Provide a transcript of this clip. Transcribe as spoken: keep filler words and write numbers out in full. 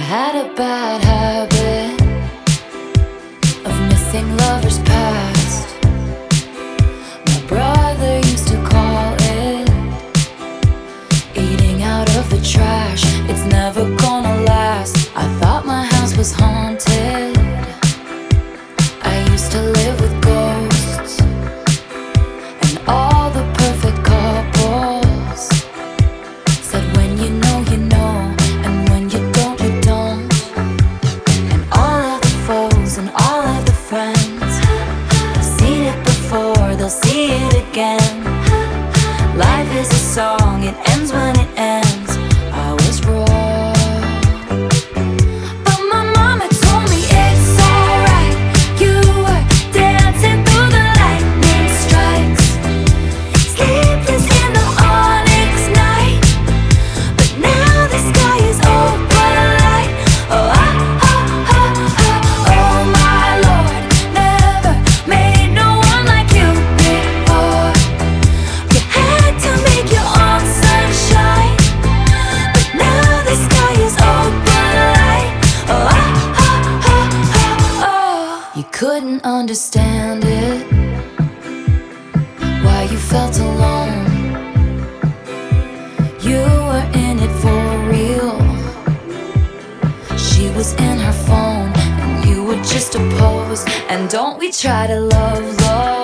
had a bad habit of missing lovers past. My brother used to call it eating out of the trash. It's never gonna last. I thought my house was haunted. I used to live with ghosts and all the perfect couples said when you know you know, and when you don't you don't. And all of the foes and all of the friends have seen it before, they'll see it again. Life is a song, it ends when it ends. I was wrong, but my mama told me it's alright. You were dancing through the lightning strikes, sleepless in the onyx night, but now the sky is open light. Oh, ah, ah, ah, ah, oh my Lord, never made no one like you before. You had to make your own sunshine, but now the sky is open light. Oh, ah, ah, ah, ah, oh. You couldn't understand it, why you felt alone. You were in it for real. She was in her phone and you were just a pose. And don't we try to love, love